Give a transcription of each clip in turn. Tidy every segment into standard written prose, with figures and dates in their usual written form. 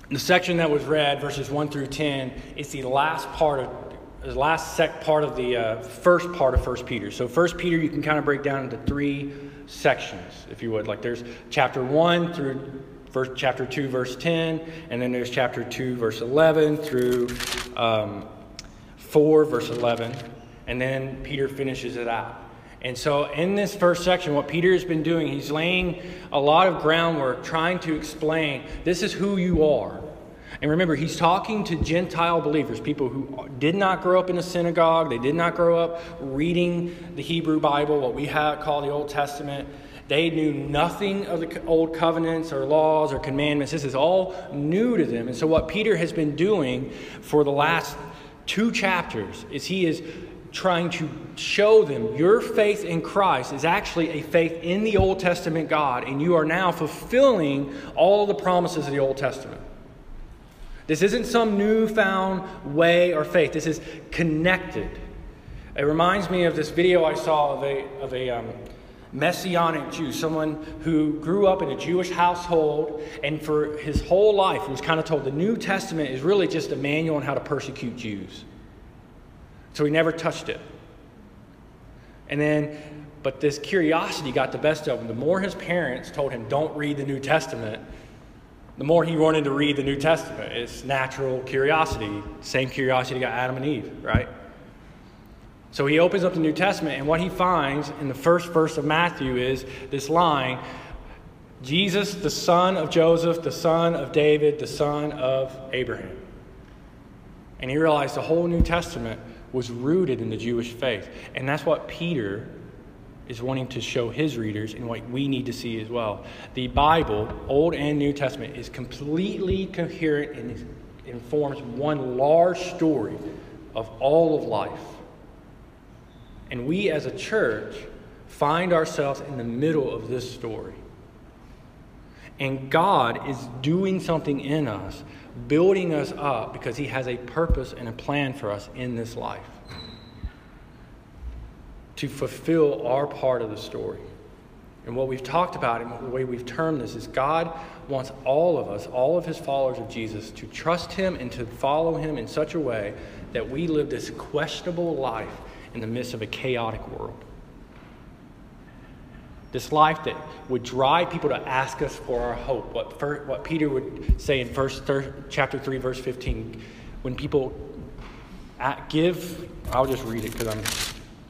The section that was read, verses 1 through 10, is the last part of the first part of 1 Peter. So 1 Peter you can kind of break down into three sections, if you would. Like there's chapter 1 through chapter 2, verse 10, and then there's chapter 2, verse 11 through 4, verse 11, and then Peter finishes it out. And so in this first section, what Peter has been doing, he's laying a lot of groundwork trying to explain this is who you are. And remember, he's talking to Gentile believers, people who did not grow up in a synagogue. They did not grow up reading the Hebrew Bible, what we call the Old Testament. They knew nothing of the old covenants or laws or commandments. This is all new to them. And so what Peter has been doing for the last 2 chapters is he is trying to show them your faith in Christ is actually a faith in the Old Testament God, and you are now fulfilling all the promises of the Old Testament. This isn't some newfound way or faith. This is connected. It reminds me of this video I saw of a Messianic Jew, someone who grew up in a Jewish household, and for his whole life he was kind of told the New Testament is really just a manual on how to persecute Jews. So he never touched it. But this curiosity got the best of him. The more his parents told him, don't read the New Testament, the more he wanted to read the New Testament. It's natural curiosity. Same curiosity got Adam and Eve, right? So he opens up the New Testament, and what he finds in the first verse of Matthew is this line, Jesus, the son of Joseph, the son of David, the son of Abraham. And he realized the whole New Testament was rooted in the Jewish faith. And that's what Peter is wanting to show his readers and what we need to see as well. The Bible, Old and New Testament, is completely coherent and informs one large story of all of life. And we as a church find ourselves in the middle of this story. And God is doing something in us, building us up because he has a purpose and a plan for us in this life to fulfill our part of the story. And what we've talked about and the way we've termed this is God wants all of us, all of his followers of Jesus, to trust him and to follow him in such a way that we live this questionable life in the midst of a chaotic world. This life that would drive people to ask us for our hope. What Peter would say in chapter 3, verse 15. When people give, I'll just read it because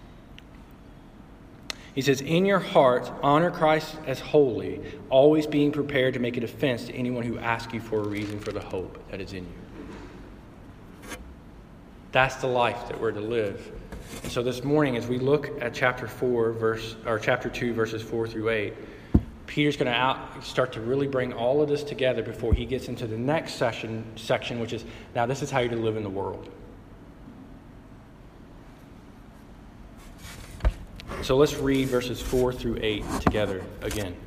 he says, in your hearts, honor Christ as holy, always being prepared to make a defense to anyone who asks you for a reason for the hope that is in you. That's the life that we're to live. And so this morning, as we look at chapter 2, verses 4 through 8, Peter's going to start to really bring all of this together before he gets into the next section, which is, now this is how you're to live in the world. So let's read verses 4 through 8 together again.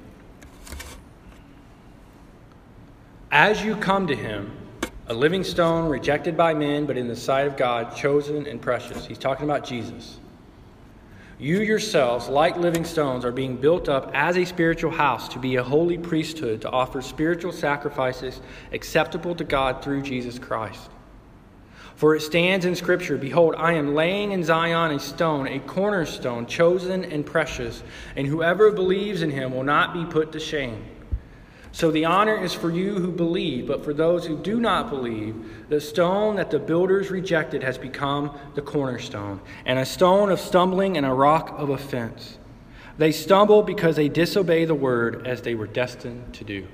As you come to him, a living stone rejected by men, but in the sight of God, chosen and precious. He's talking about Jesus. You yourselves, like living stones, are being built up as a spiritual house to be a holy priesthood, to offer spiritual sacrifices acceptable to God through Jesus Christ. For it stands in Scripture, behold, I am laying in Zion a stone, a cornerstone, chosen and precious, and whoever believes in him will not be put to shame. So the honor is for you who believe, but for those who do not believe, the stone that the builders rejected has become the cornerstone, and a stone of stumbling and a rock of offense. They stumble because they disobey the word as they were destined to do.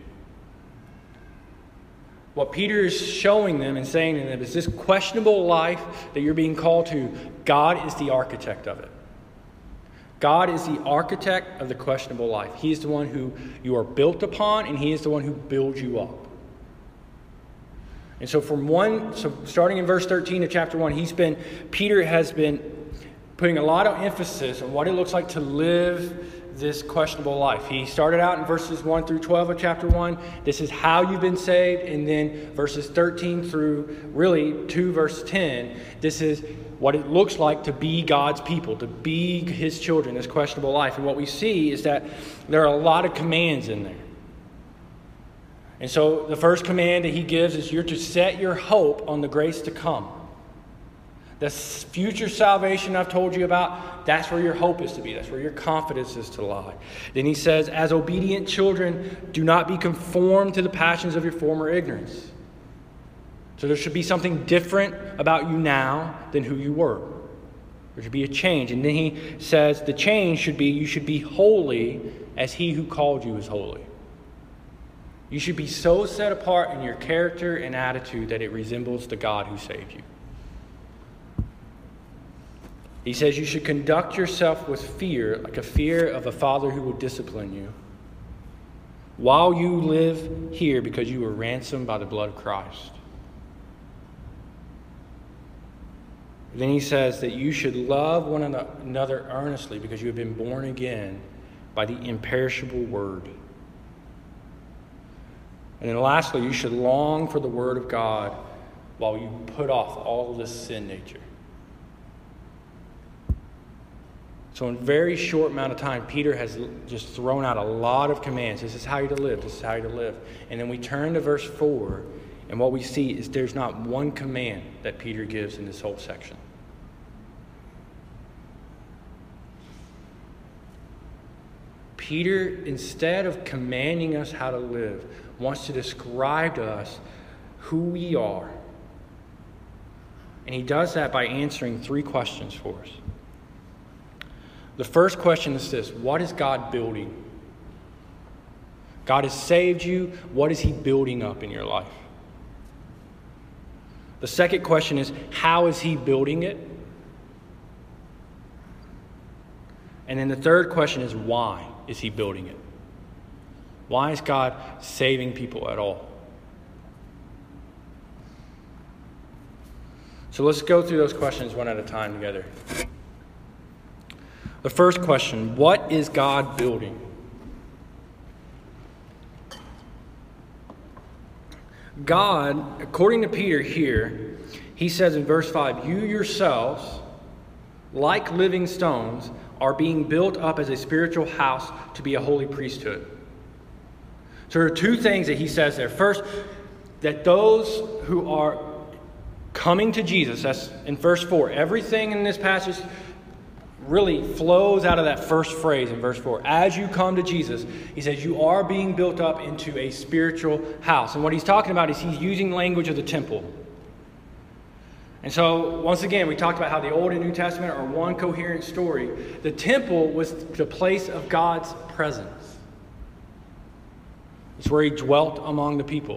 What Peter is showing them and saying to them is this questionable life that you're being called to, God is the architect of it. God is the architect of the questionable life. He is the one who you are built upon, and he is the one who builds you up. And so starting in verse 13 of chapter 1, Peter has been putting a lot of emphasis on what it looks like to live this questionable life. He started out in verses 1 through 12 of chapter 1. This is how you've been saved. And then verses 13 through really 2 verse 10, this is what it looks like to be God's people, to be his children, this questionable life. And what we see is that there are a lot of commands in there. And so the first command that he gives is you're to set your hope on the grace to come. The future salvation I've told you about, that's where your hope is to be. That's where your confidence is to lie. Then he says, as obedient children, do not be conformed to the passions of your former ignorance. So there should be something different about you now than who you were. There should be a change. And then he says the change should be you should be holy as he who called you is holy. You should be so set apart in your character and attitude that it resembles the God who saved you. He says you should conduct yourself with fear, like a fear of a father who will discipline you, while you live here because you were ransomed by the blood of Christ. Then he says that you should love one another earnestly because you have been born again by the imperishable word. And then lastly, you should long for the word of God while you put off all of this sin nature. So in a very short amount of time, Peter has just thrown out a lot of commands. This is how you're to live. This is how you're to live. And then we turn to verse 4, and what we see is there's not one command that Peter gives in this whole section. Peter, instead of commanding us how to live, wants to describe to us who we are. And he does that by answering 3 questions for us. The first question is this: what is God building? God has saved you. What is he building up in your life? The second question is, how is he building it? And then the third question is, why is he building it? Why is God saving people at all? So let's go through those questions one at a time together. The first question, what is God building? God, according to Peter here, he says in verse 5, you yourselves, like living stones, are being built up as a spiritual house to be a holy priesthood. So there are 2 things that he says there. First, that those who are coming to Jesus, that's in verse 4. Everything in this passage really flows out of that first phrase in verse 4. As you come to Jesus, he says you are being built up into a spiritual house. And what he's talking about is he's using language of the temple. And so, once again, we talked about how the Old and New Testament are one coherent story. The temple was the place of God's presence. It's where he dwelt among the people.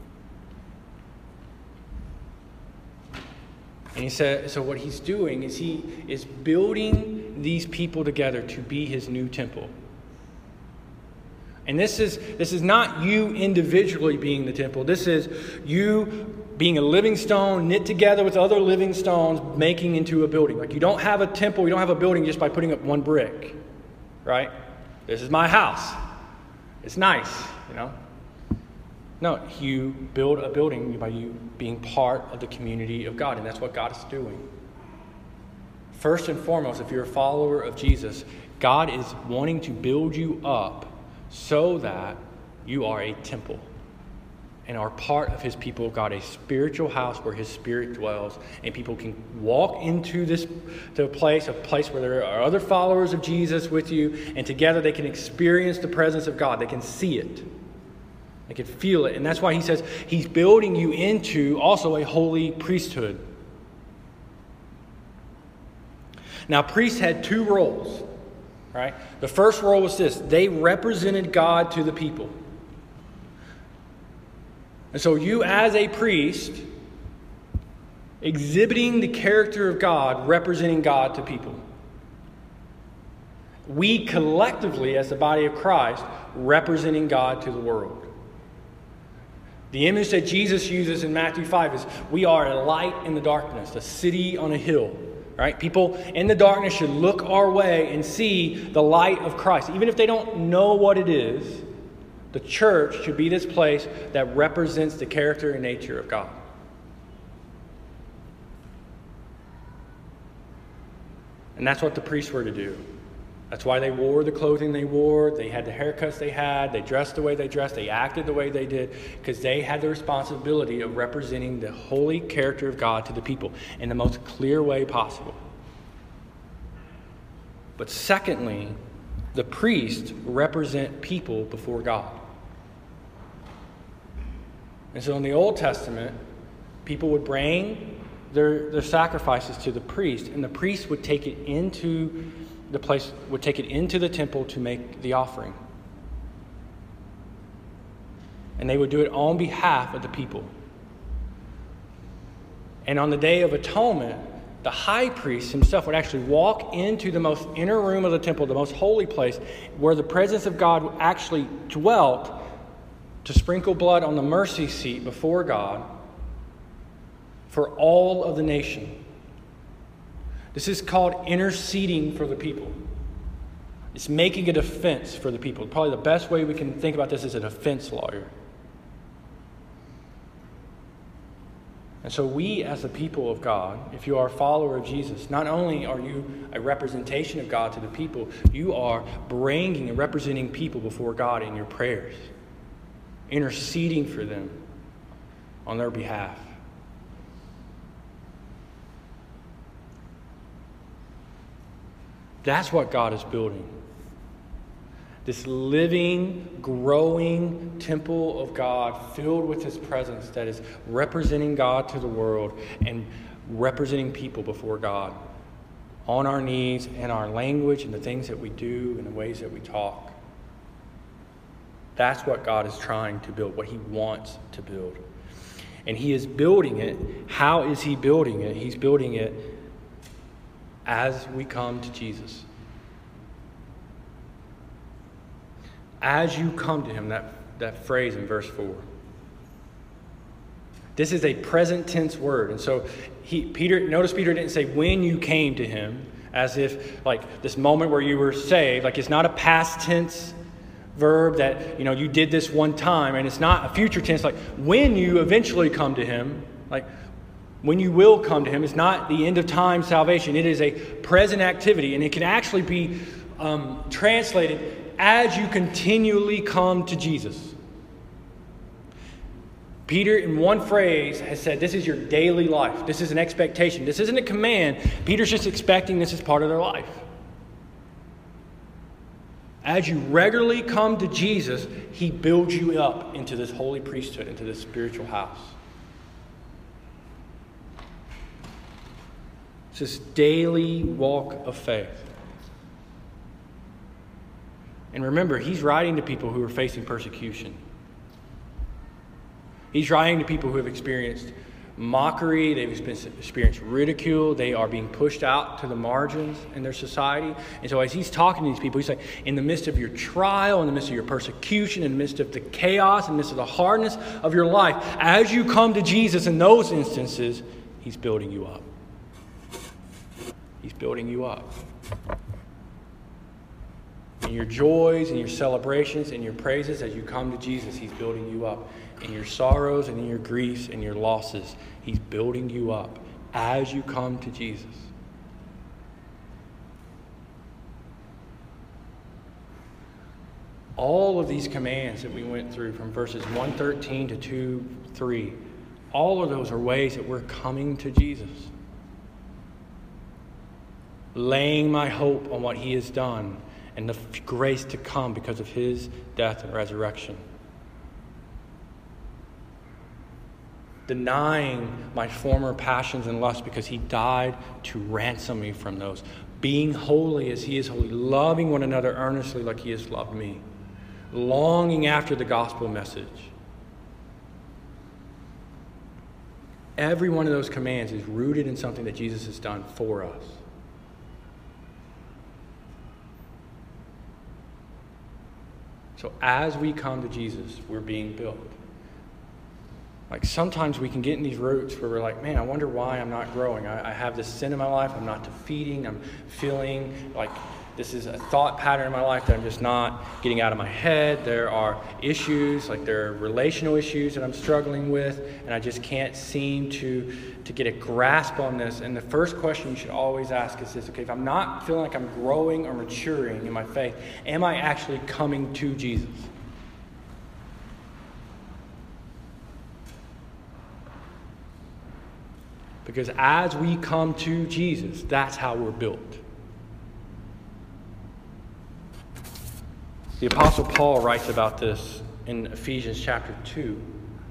And he said, so what he's doing is he is building these people together to be his new temple. And this is not you individually being the temple. This is you being a living stone knit together with other living stones making into a building. Like you don't have a temple, you don't have a building just by putting up one brick. Right? This is my house. It's nice, you know. No, you build a building by you being part of the community of God, and that's what God is doing. First and foremost, if you're a follower of Jesus, God is wanting to build you up so that you are a temple and are part of his people of God, a spiritual house where his spirit dwells, and people can walk into a place where there are other followers of Jesus with you, and together they can experience the presence of God. They can see it. They can feel it. And that's why he says he's building you into also a holy priesthood. Now, priests had 2 roles. Right? The first role was this: they represented God to the people. And so you as a priest, exhibiting the character of God, representing God to people. We collectively, as the body of Christ, representing God to the world. The image that Jesus uses in Matthew 5 is we are a light in the darkness, a city on a hill. Right? People in the darkness should look our way and see the light of Christ. Even if they don't know what it is, the church should be this place that represents the character and nature of God. And that's what the priests were to do. That's why they wore the clothing they wore. They had the haircuts they had. They dressed the way they dressed. They acted the way they did, because they had the responsibility of representing the holy character of God to the people in the most clear way possible. But secondly, the priests represent people before God. And so in the Old Testament, people would bring their sacrifices to the priest, and the priest would take it into the temple to make the offering. And they would do it on behalf of the people. And on the Day of Atonement, the high priest himself would actually walk into the most inner room of the temple, the most holy place, where the presence of God actually dwelt, to sprinkle blood on the mercy seat before God for all of the nation. This is called interceding for the people. It's making a defense for the people. Probably the best way we can think about this is a defense lawyer. And so we, as the people of God, if you are a follower of Jesus, not only are you a representation of God to the people, you are bringing and representing people before God in your prayers, interceding for them on their behalf. That's what God is building. This living, growing temple of God filled with His presence that is representing God to the world and representing people before God on our knees, in our language, and the things that we do, and the ways that we talk. That's what God is trying to build, what He wants to build. And He is building it. How is He building it? He's building it as we come to Jesus. As you come to Him, that phrase in verse 4. This is a present tense word. And so Peter didn't say when you came to Him, as if like this moment where you were saved. Like, it's not a past tense verb that, you did this one time. And it's not a future tense like when you eventually come to Him. Like, when you will come to Him, it's not the end of time salvation. It is a present activity. And it can actually be translated as you continually come to Jesus. Peter, in one phrase, has said this is your daily life. This is an expectation. This isn't a command. Peter's just expecting this as part of their life. As you regularly come to Jesus, He builds you up into this holy priesthood, into this spiritual house. It's this daily walk of faith. And remember, He's writing to people who are facing persecution. He's writing to people who have experienced mockery. They've experienced ridicule. They are being pushed out to the margins in their society. And so as He's talking to these people, He's like, in the midst of your trial, in the midst of your persecution, in the midst of the chaos, in the midst of the hardness of your life, as you come to Jesus in those instances, He's building you up. He's building you up. In your joys and your celebrations and your praises, as you come to Jesus, He's building you up. In your sorrows and in your griefs and your losses, He's building you up as you come to Jesus. All of these commands that we went through from verses 113 to 2:3, all of those are ways that we're coming to Jesus. Laying my hope on what He has done and the grace to come because of His death and resurrection. Denying my former passions and lusts because He died to ransom me from those. Being holy as He is holy. Loving one another earnestly like He has loved me. Longing after the gospel message. Every one of those commands is rooted in something that Jesus has done for us. So as we come to Jesus, we're being built. Like, sometimes we can get in these roots where we're like, man, I wonder why I'm not growing. I have this sin in my life. I'm not defeating. I'm feeling like this is a thought pattern in my life that I'm just not getting out of my head. There are issues, like there are relational issues that I'm struggling with, and I just can't seem to get a grasp on this. And the first question you should always ask is this: okay, if I'm not feeling like I'm growing or maturing in my faith, am I actually coming to Jesus? Because as we come to Jesus, that's how we're built. The Apostle Paul writes about this in Ephesians chapter 2.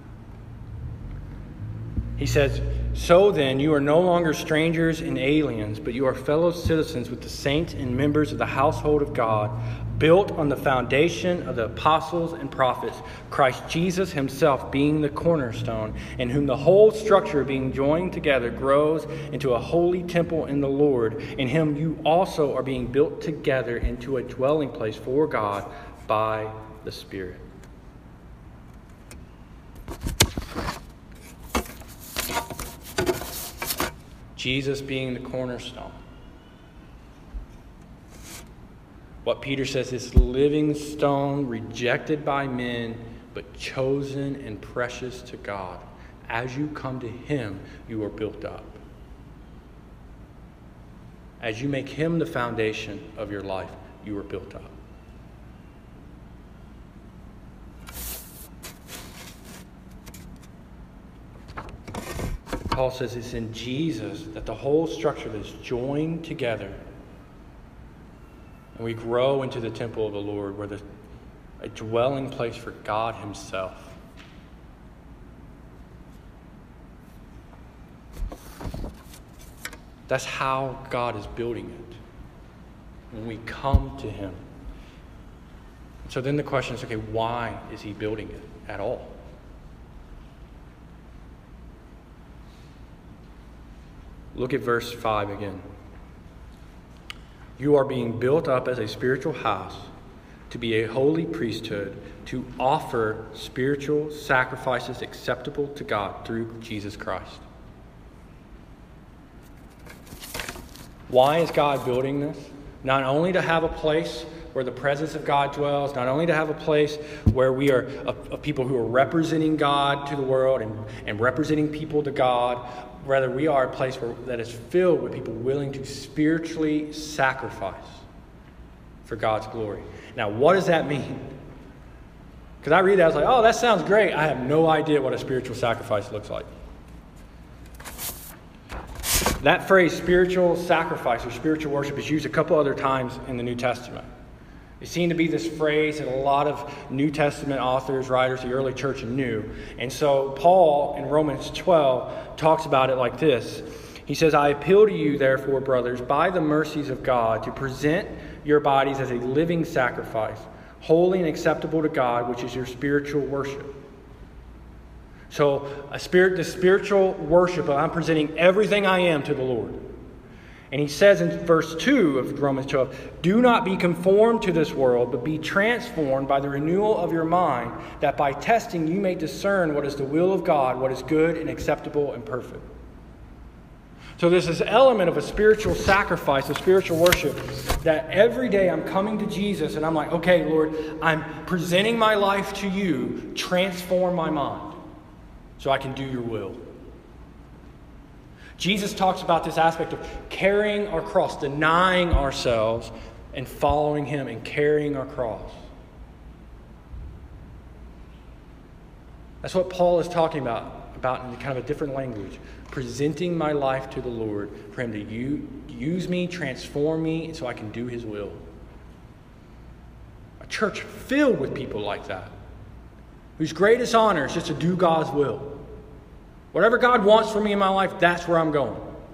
He says, "So then, you are no longer strangers and aliens, but you are fellow citizens with the saints and members of the household of God, built on the foundation of the apostles and prophets, Christ Jesus himself being the cornerstone, in whom the whole structure being joined together grows into a holy temple in the Lord. In him you also are being built together into a dwelling place for God by the Spirit." Jesus being the cornerstone. What Peter says is living stone, rejected by men, but chosen and precious to God. As you come to him, you are built up. As you make him the foundation of your life, you are built up. Paul says it's in Jesus that the whole structure is joined together, and we grow into the temple of the Lord, where there's a dwelling place for God himself. That's how God is building it, when we come to him. So then the question is, okay, why is he building it at all? Look at verse 5 again. "You are being built up as a spiritual house, to be a holy priesthood, to offer spiritual sacrifices acceptable to God through Jesus Christ." Why is God building this? Not only to have a place where the presence of God dwells, not only to have a place where we are a people who are representing God to the world and representing people to God. Rather, we are a place that is filled with people willing to spiritually sacrifice for God's glory. Now, what does that mean? Because I read that, I was like, oh, that sounds great. I have no idea what a spiritual sacrifice looks like. That phrase, spiritual sacrifice or spiritual worship, is used a couple other times in the New Testament. It seemed to be this phrase that a lot of New Testament authors, writers, the early church knew. And so Paul in Romans 12 talks about it like this. He says, "I appeal to you, therefore, brothers, by the mercies of God, to present your bodies as a living sacrifice, holy and acceptable to God, which is your spiritual worship." So the spiritual worship, I'm presenting everything I am to the Lord. And he says in verse 2 of Romans 12, "Do not be conformed to this world, but be transformed by the renewal of your mind, that by testing you may discern what is the will of God, what is good and acceptable and perfect." So there's this element of a spiritual sacrifice, of spiritual worship, that every day I'm coming to Jesus and I'm like, okay, Lord, I'm presenting my life to you. Transform my mind so I can do your will. Jesus talks about this aspect of carrying our cross, denying ourselves and following him and carrying our cross. That's what Paul is talking about in kind of a different language. Presenting my life to the Lord for him to use me, transform me, so I can do his will. A church filled with people like that, whose greatest honor is just to do God's will. Whatever God wants for me in my life, that's where I'm going.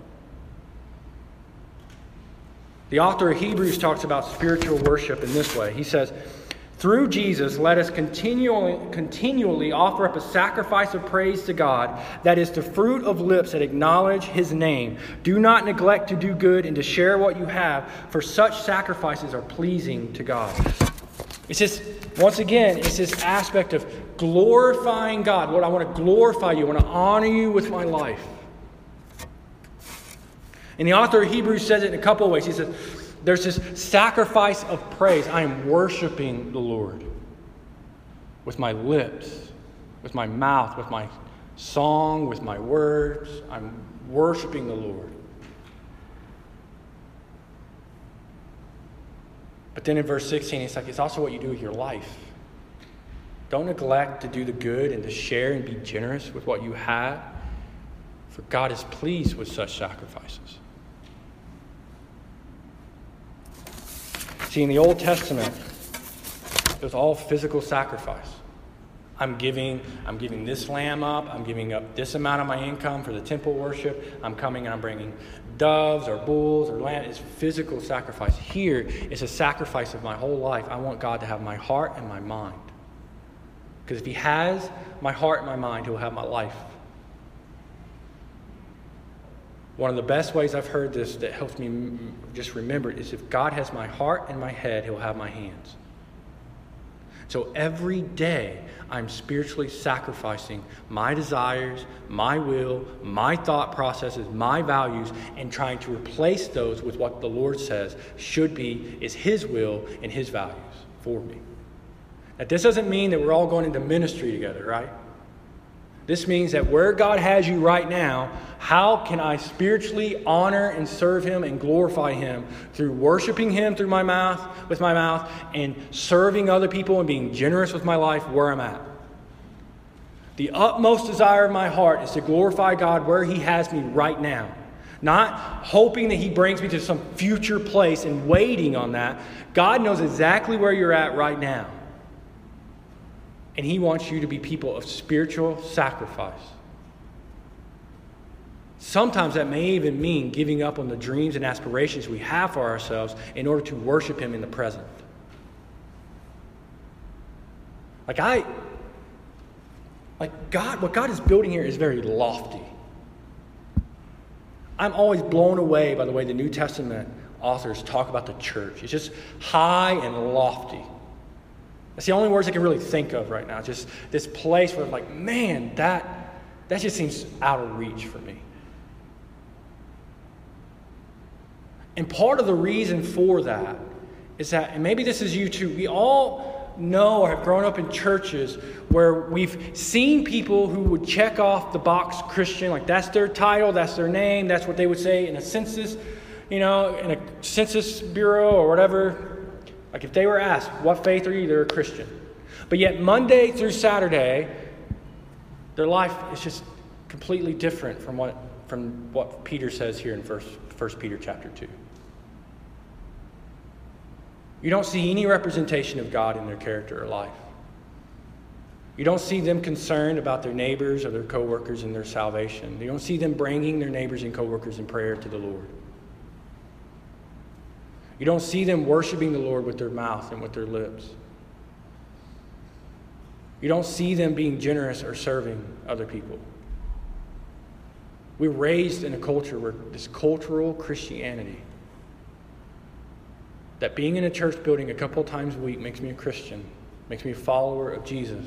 The author of Hebrews talks about spiritual worship in this way. He says, "Through Jesus, let us continually offer up a sacrifice of praise to God, that is the fruit of lips that acknowledge his name. Do not neglect to do good and to share what you have, for such sacrifices are pleasing to God." It's just, once again, it's this aspect of glorifying God. Lord, I want to glorify you. I want to honor you with my life. And the author of Hebrews says it in a couple of ways. He says, There's this sacrifice of praise. I am worshiping the Lord with my lips, with my mouth, with my song, with my words. I'm worshiping the Lord. But then in verse 16, it's like, it's also what you do with your life. Don't neglect to do the good and to share and be generous with what you have, for God is pleased with such sacrifices. See, in the Old Testament, it was all physical sacrifice. I'm giving this lamb up. I'm giving up this amount of my income for the temple worship. I'm coming and I'm bringing doves or bulls or lamb. It's physical sacrifice. Here, it's a sacrifice of my whole life. I want God to have my heart and my mind. Because if he has my heart and my mind, he'll have my life. One of the best ways I've heard this that helps me just remember it is if God has my heart and my head, he'll have my hands. So every day, I'm spiritually sacrificing my desires, my will, my thought processes, my values, and trying to replace those with what the Lord says is his will and his values for me. Now, this doesn't mean that we're all going into ministry together, right? This means that where God has you right now, how can I spiritually honor and serve him and glorify him through worshiping him with my mouth, and serving other people and being generous with my life where I'm at. The utmost desire of my heart is to glorify God where he has me right now. Not hoping that he brings me to some future place and waiting on that. God knows exactly where you're at right now. And he wants you to be people of spiritual sacrifice. Sometimes that may even mean giving up on the dreams and aspirations we have for ourselves in order to worship him in the present. What God is building here is very lofty. I'm always blown away by the way the New Testament authors talk about the church. It's just high and lofty. That's the only words I can really think of right now. Just this place where I'm like, man, that just seems out of reach for me. And part of the reason for that is that, and maybe this is you too, we all know or have grown up in churches where we've seen people who would check off the box Christian, like that's their title, that's their name, that's what they would say in a census, in a census bureau or whatever. Like if they were asked, what faith are you? They're a Christian. But yet Monday through Saturday, their life is just completely different from what Peter says here in 1 Peter chapter 2. You don't see any representation of God in their character or life. You don't see them concerned about their neighbors or their coworkers and their salvation. You don't see them bringing their neighbors and coworkers in prayer to the Lord. You don't see them worshiping the Lord with their mouth and with their lips. You don't see them being generous or serving other people. We're raised in a culture where this cultural Christianity, that being in a church building a couple times a week makes me a Christian, makes me a follower of Jesus.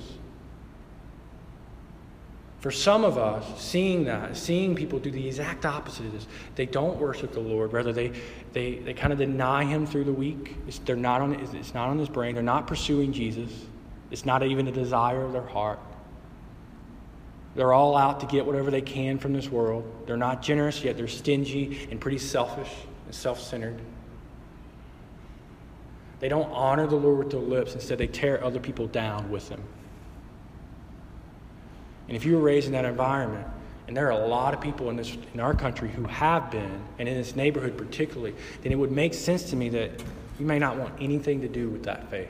For some of us, seeing people do the exact opposite of this, they don't worship the Lord. Rather, they kind of deny him through the week. It's not on his brain. They're not pursuing Jesus. It's not even a desire of their heart. They're all out to get whatever they can from this world. They're not generous, yet they're stingy and pretty selfish and self-centered. They don't honor the Lord with their lips. Instead, they tear other people down with them. And if you were raised in that environment, and there are a lot of people in our country who have been, and in this neighborhood particularly, then it would make sense to me that you may not want anything to do with that faith.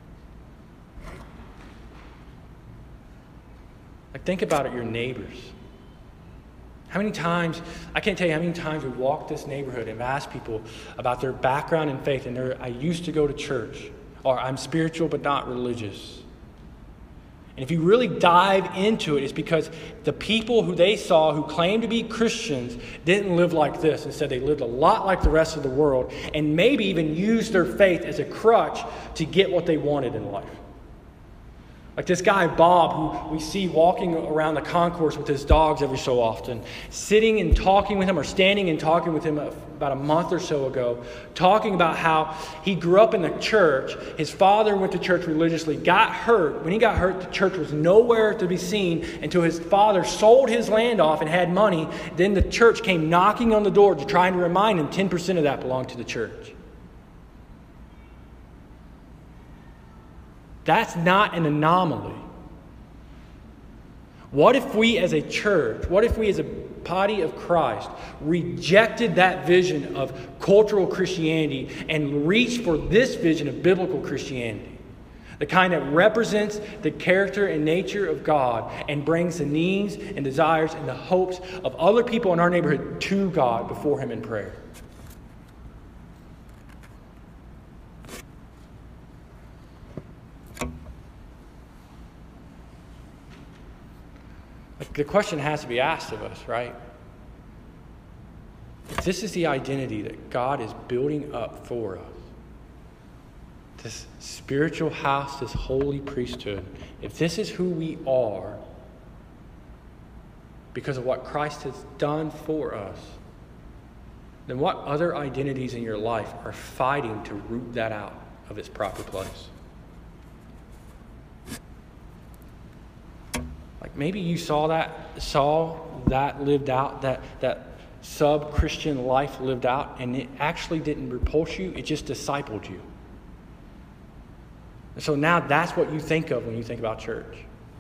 Like, think about it, your neighbors. How many times, I can't tell you how many times we've walked this neighborhood and asked people about their background in faith, and I used to go to church, or I'm spiritual but not religious. And if you really dive into it, it's because the people who they saw who claimed to be Christians didn't live like this. Instead, they lived a lot like the rest of the world, and maybe even used their faith as a crutch to get what they wanted in life. Like this guy, Bob, who we see walking around the concourse with his dogs every so often, sitting and talking with him, or standing and talking with him about a month or so ago, talking about how he grew up in the church. His father went to church religiously, got hurt. When he got hurt, the church was nowhere to be seen until his father sold his land off and had money. Then the church came knocking on the door to try and remind him 10% of that belonged to the church. That's not an anomaly. What if we as a church, what if we as a body of Christ rejected that vision of cultural Christianity and reached for this vision of biblical Christianity? The kind that represents the character and nature of God and brings the needs and desires and the hopes of other people in our neighborhood to God before Him in prayer. The question has to be asked of us, right? If this is the identity that God is building up for us, this spiritual house, this holy priesthood, if this is who we are because of what Christ has done for us, then what other identities in your life are fighting to root that out of its proper place? Maybe you saw that lived out, that sub-Christian life lived out, and it actually didn't repulse you, it just discipled you. And so now that's what you think of when you think about church.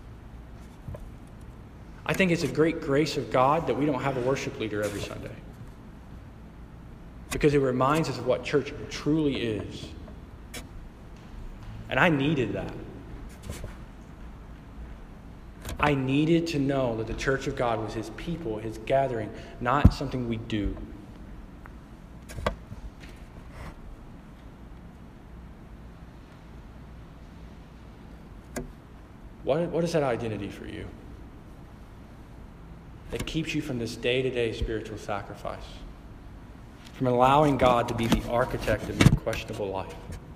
I think it's a great grace of God that we don't have a worship leader every Sunday, because it reminds us of what church truly is. And I needed that. I needed to know that the church of God was His people, His gathering, not something we do. What is that identity for you that keeps you from this day-to-day spiritual sacrifice, from allowing God to be the architect of your questionable life?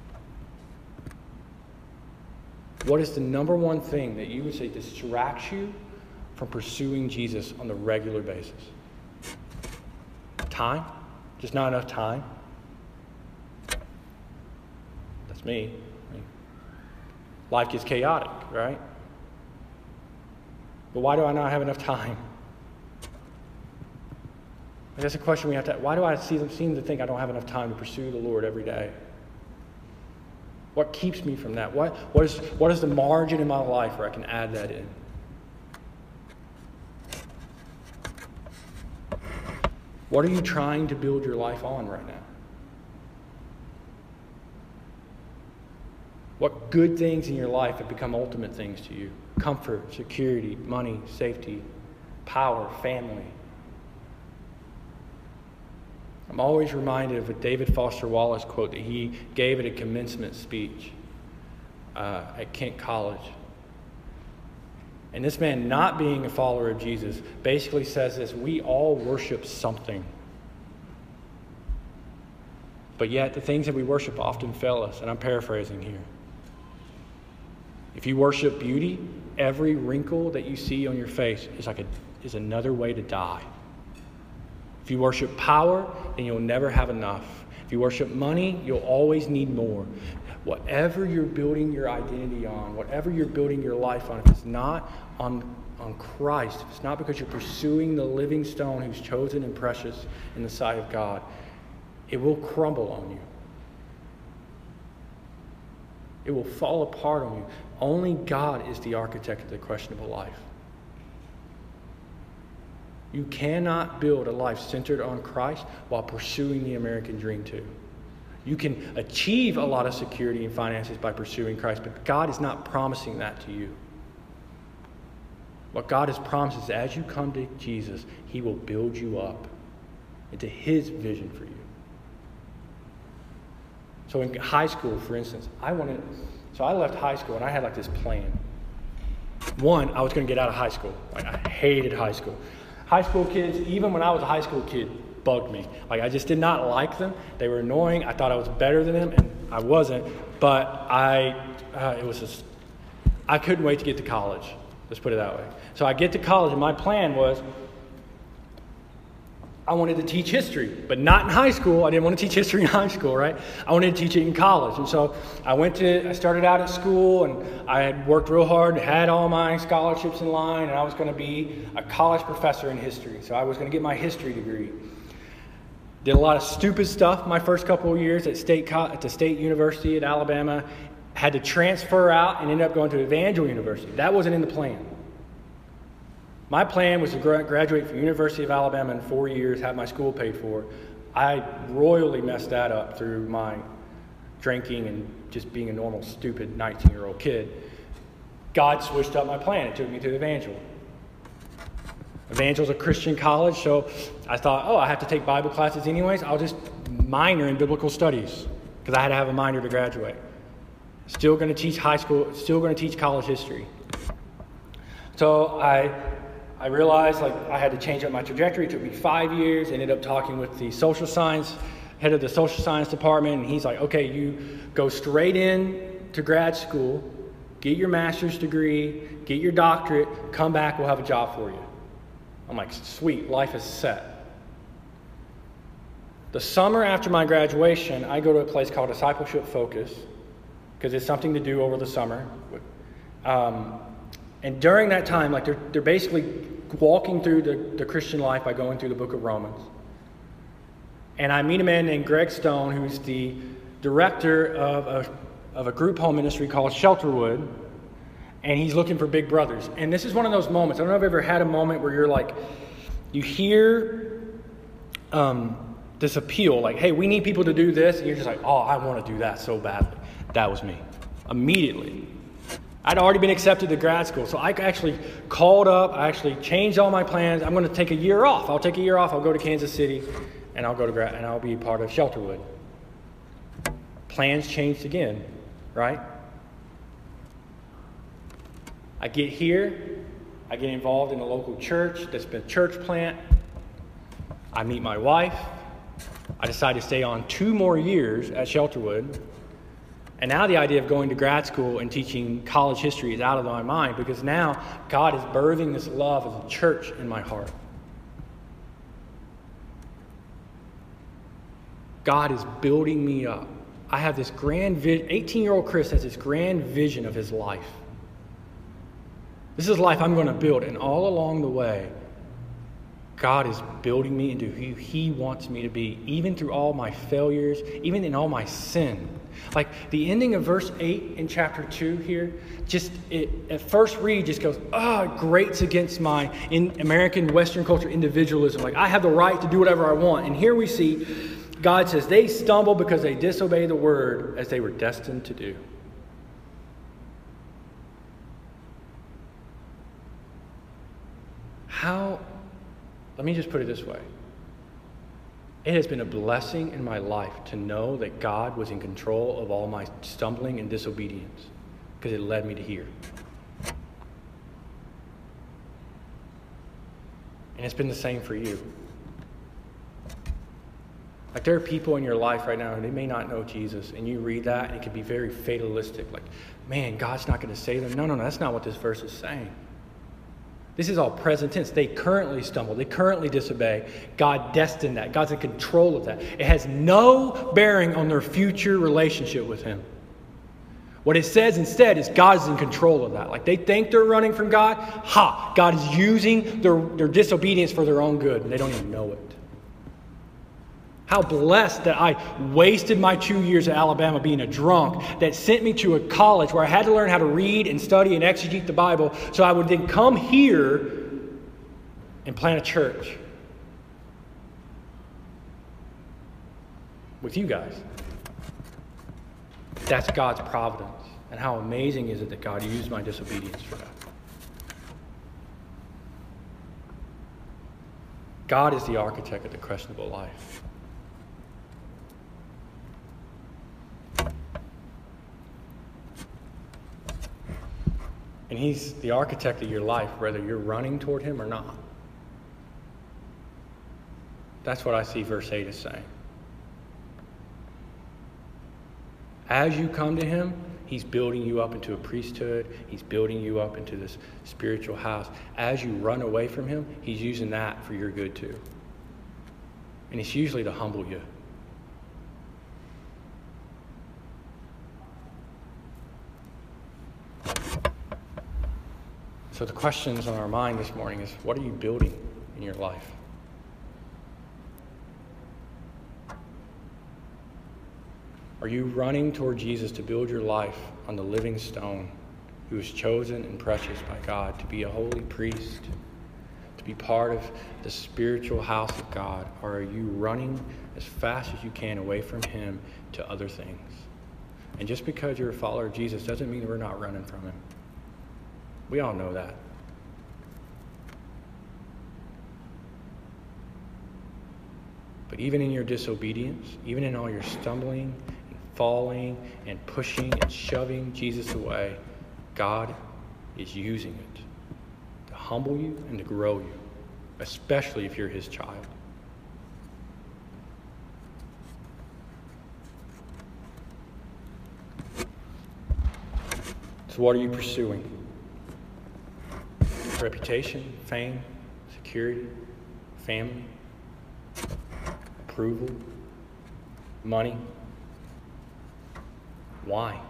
What is the number one thing that you would say distracts you from pursuing Jesus on the regular basis? Time? Just not enough time? That's me. Life gets chaotic, right? But why do I not have enough time? That's a question we have to ask. Why do I seem to think I don't have enough time to pursue the Lord every day? What keeps me from that? What is the margin in my life where I can add that in? What are you trying to build your life on right now? What good things in your life have become ultimate things to you? Comfort, security, money, safety, power, family. I'm always reminded of a David Foster Wallace quote that he gave at a commencement speech at Kent College. And this man, not being a follower of Jesus, basically says this: we all worship something. But yet the things that we worship often fail us. And I'm paraphrasing here. If you worship beauty, every wrinkle that you see on your face is another way to die. If you worship power, then you'll never have enough. If you worship money, you'll always need more. Whatever you're building your identity on, whatever you're building your life on, if it's not on Christ, if it's not because you're pursuing the living stone who's chosen and precious in the sight of God, it will crumble on you. It will fall apart on you. Only God is the architect of the questionable life. You cannot build a life centered on Christ while pursuing the American dream too. You can achieve a lot of security and finances by pursuing Christ, but God is not promising that to you. What God has promised is as you come to Jesus, He will build you up into His vision for you. So in high school, for instance, I left high school and I had this plan. One, I was going to get out of high school. I hated high school. High school kids, even when I was a high school kid, bugged me. I just did not like them. They were annoying. I thought I was better than them, and I wasn't. But I I couldn't wait to get to college. Let's put it that way. So I get to college, and my plan was I wanted to teach history, but not in high school. I didn't want to teach history in high school, right? I wanted to teach it in college. And so I started out at school, and I had worked real hard, had all my scholarships in line, and I was going to be a college professor in history. So I was going to get my history degree. Did a lot of stupid stuff my first couple of years at the State University at Alabama. Had to transfer out and ended up going to Evangel University. That wasn't in the plan. My plan was to graduate from University of Alabama in 4 years, have my school paid for. I royally messed that up through my drinking and just being a normal, stupid 19-year-old kid. God switched up my plan and took me to Evangel. Evangel's a Christian college, so I thought, I have to take Bible classes anyways. I'll just minor in biblical studies because I had to have a minor to graduate. Still going to teach high school, still going to teach college history. So I realized I had to change up my trajectory. It took me 5 years. Ended up talking with the social science, head of the social science department, and he's like, okay, you go straight in to grad school, get your master's degree, get your doctorate, come back, we'll have a job for you. I'm like, sweet, life is set. The summer after my graduation, I go to a place called Discipleship Focus, because it's something to do over the summer. And during that time, they're basically walking through the Christian life by going through the book of Romans. And I meet a man named Greg Stone, who's the director of a group home ministry called Shelterwood, and he's looking for big brothers. And this is one of those moments. I don't know if you've ever had a moment where you hear this appeal, hey, we need people to do this, and you're just like, I want to do that so badly. That was me. Immediately. I'd already been accepted to grad school, so I actually called up. I actually changed all my plans. I'm going to take a year off. I'll take a year off. I'll go to Kansas City, and I'll go to and I'll be part of Shelterwood. Plans changed again, right? I get here. I get involved in a local church that's been a church plant. I meet my wife. I decide to stay on 2 more years at Shelterwood. And now the idea of going to grad school and teaching college history is out of my mind because now God is birthing this love of the church in my heart. God is building me up. I have this grand vision. 18-year-old Chris has this grand vision of his life. This is life I'm going to build. And all along the way, God is building me into who He wants me to be, even through all my failures, even in all my sin. The ending of verse 8 in chapter 2 here, at first read just goes, it grates against my American Western culture individualism. I have the right to do whatever I want. And here we see God says, they stumble because they disobey the word as they were destined to do. Let me just put it this way. It has been a blessing in my life to know that God was in control of all my stumbling and disobedience because it led me to here. And it's been the same for you. There are people in your life right now, and they may not know Jesus, and you read that, and it can be very fatalistic. Man, God's not going to save them. No, that's not what this verse is saying. This is all present tense. They currently stumble. They currently disobey. God destined that. God's in control of that. It has no bearing on their future relationship with Him. What it says instead is God is in control of that. They think they're running from God. God is using their disobedience for their own good, and they don't even know it. How blessed that I wasted my 2 years at Alabama being a drunk that sent me to a college where I had to learn how to read and study and exegete the Bible so I would then come here and plant a church with you guys. That's God's providence. And how amazing is it that God used my disobedience for that? God is the architect of the questionable life. And He's the architect of your life, whether you're running toward Him or not. That's what I see verse 8 is saying. As you come to Him, He's building you up into a priesthood. He's building you up into this spiritual house. As you run away from him, he's using that for your good too. And it's usually to humble you. So the questions on our mind this morning is, what are you building in your life? Are you running toward Jesus to build your life on the living stone who is chosen and precious by God to be a holy priest, to be part of the spiritual house of God? Or are you running as fast as you can away from him to other things? And just because you're a follower of Jesus doesn't mean we're not running from him. We all know that. But even in your disobedience, even in all your stumbling, falling and pushing and shoving Jesus away, God is using it to humble you and to grow you, especially if you're his child. So what are you pursuing? Reputation, fame, security, family, approval, money? Why?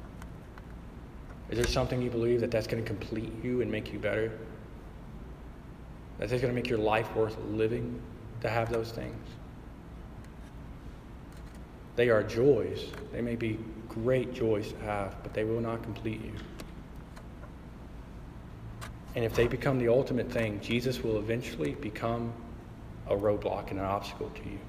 Is there something you believe that's going to complete you and make you better? That's going to make your life worth living to have those things? They are joys. They may be great joys to have, but they will not complete you. And if they become the ultimate thing, Jesus will eventually become a roadblock and an obstacle to you.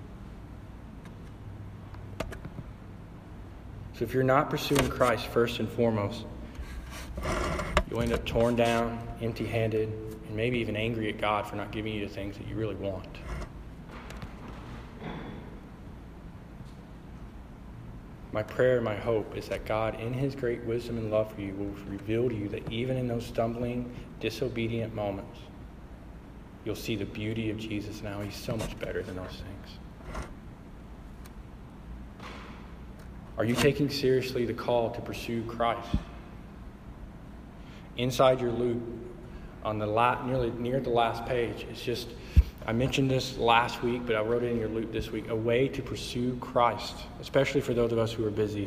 So if you're not pursuing Christ first and foremost, you'll end up torn down, empty-handed, and maybe even angry at God for not giving you the things that you really want. My prayer and my hope is that God, in his great wisdom and love for you, will reveal to you that even in those stumbling, disobedient moments, you'll see the beauty of Jesus and how he's so much better than those things. Are you taking seriously the call to pursue Christ? Inside your loop, on the near the last page, it's just, I mentioned this last week, but I wrote it in your loop this week, a way to pursue Christ, especially for those of us who are busy.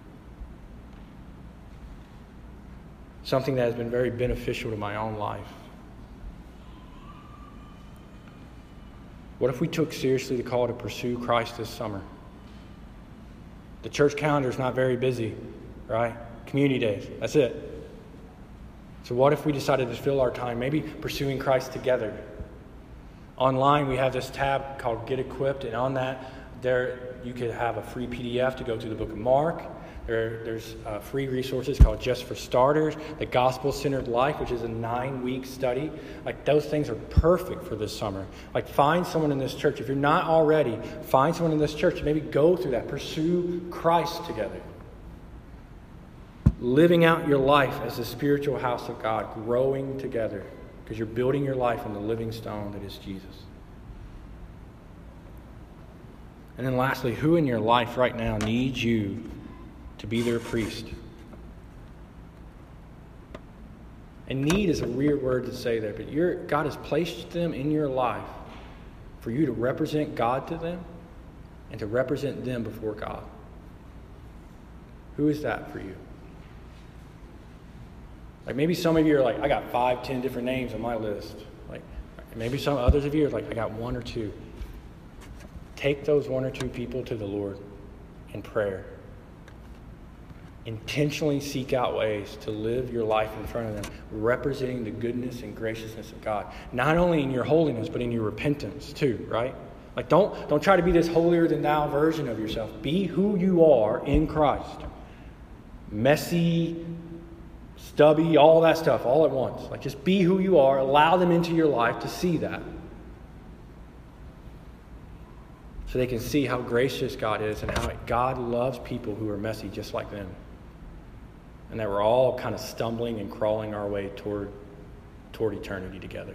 Something that has been very beneficial to my own life. What if we took seriously the call to pursue Christ this summer? The church calendar is not very busy, right? Community days, that's it. So what if we decided to fill our time maybe pursuing Christ together? Online, we have this tab called Get Equipped, and on that, there you could have a free PDF to go through the book of Mark. There's free resources called Just for Starters, the Gospel-Centered Life, which is a 9-week study. Like, those things are perfect for this summer. Like, find someone in this church. If you're not already, find someone in this church. Maybe go through that. Pursue Christ together. Living out your life as the spiritual house of God, growing together, because you're building your life on the living stone that is Jesus. And then lastly, who in your life right now needs you to be their priest? And need is a weird word to say there, but God has placed them in your life for you to represent God to them and to represent them before God. Who is that for you? Like, maybe some of you are like, I got 5, 10 different names on my list. Like, maybe some others of you are like, I got 1 or 2. Take those 1 or 2 people to the Lord in prayer. Intentionally seek out ways to live your life in front of them, representing the goodness and graciousness of God. Not only in your holiness, but in your repentance too, right? Like, don't try to be this holier than thou version of yourself. Be who you are in Christ. Messy, stubby, all that stuff, all at once. Like, just be who you are. Allow them into your life to see that. So they can see how gracious God is and how God loves people who are messy just like them. And that we're all kind of stumbling and crawling our way toward eternity together.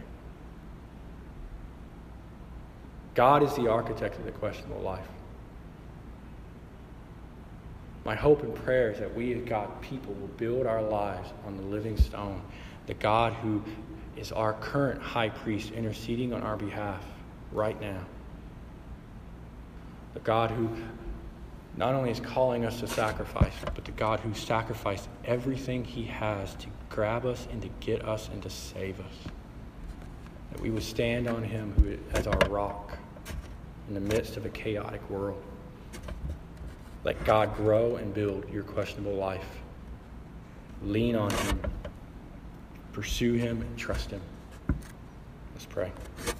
God is the architect of the questionable life. My hope and prayer is that we as God's people will build our lives on the living stone, the God who is our current high priest interceding on our behalf right now. The God who not only is calling us to sacrifice, but the God who sacrificed everything he has to grab us and to get us and to save us. That we would stand on him who as our rock in the midst of a chaotic world. Let God grow and build your questionable life. Lean on him. Pursue him and trust him. Let's pray.